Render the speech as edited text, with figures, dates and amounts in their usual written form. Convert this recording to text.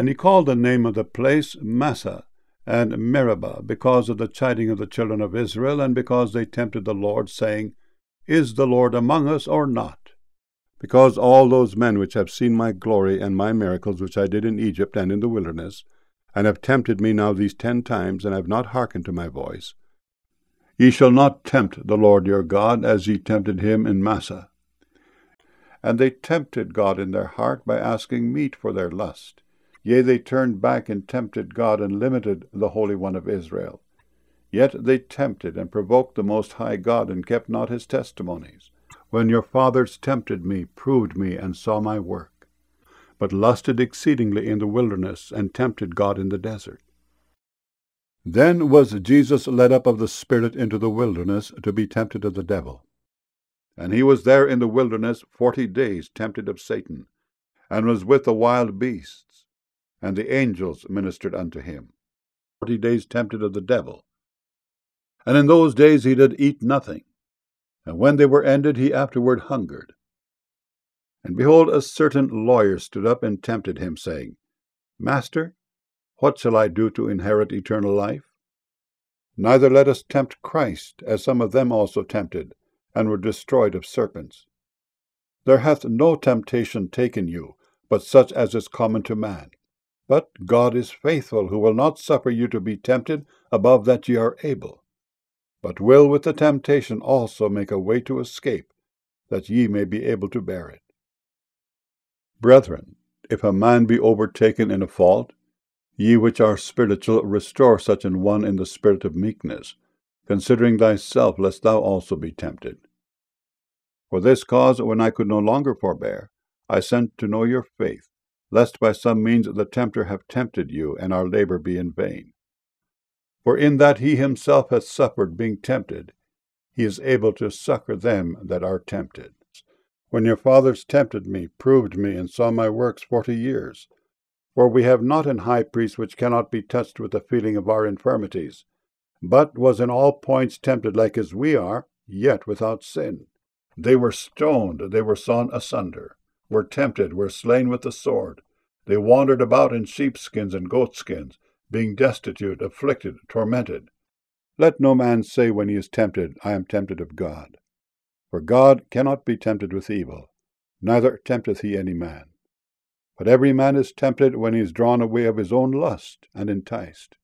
And he called the name of the place Massah and Meribah, because of the chiding of the children of Israel, and because they tempted the Lord, saying, Is the Lord among us or not? Because all those men which have seen my glory and my miracles which I did in Egypt and in the wilderness, and have tempted me now these 10 times, and have not hearkened to my voice, ye shall not tempt the Lord your God, as ye tempted him in Massah. And they tempted God in their heart by asking meat for their lust. Yea, they turned back and tempted God, and limited the Holy One of Israel. Yet they tempted and provoked the Most High God, and kept not his testimonies. When your fathers tempted me, proved me, and saw my work, but lusted exceedingly in the wilderness, and tempted God in the desert. Then was Jesus led up of the Spirit into the wilderness, to be tempted of the devil. And he was there in the wilderness 40 days, tempted of Satan, and was with the wild beasts, and the angels ministered unto him. 40 days tempted of the devil. And in those days he did eat nothing, and when they were ended, he afterward hungered. And behold, a certain lawyer stood up and tempted him, saying, Master, what shall I do to inherit eternal life? Neither let us tempt Christ, as some of them also tempted, and were destroyed of serpents. There hath no temptation taken you, but such as is common to man. But God is faithful, who will not suffer you to be tempted above that ye are able, but will with the temptation also make a way to escape, that ye may be able to bear it. Brethren, if a man be overtaken in a fault, ye which are spiritual, restore such an one in the spirit of meekness, considering thyself, lest thou also be tempted. For this cause, when I could no longer forbear, I sent to know your faith, lest by some means the tempter have tempted you, and our labor be in vain. For in that he himself hath suffered, being tempted, he is able to succor them that are tempted. When your fathers tempted me, proved me, and saw my works 40 years. For we have not an high priest which cannot be touched with the feeling of our infirmities, but was in all points tempted like as we are, yet without sin. They were stoned, they were sawn asunder, were tempted, were slain with the sword. They wandered about in sheepskins and goatskins, being destitute, afflicted, tormented. Let no man say when he is tempted, I am tempted of God. For God cannot be tempted with evil, neither tempteth he any man. But every man is tempted when he is drawn away of his own lust, and enticed.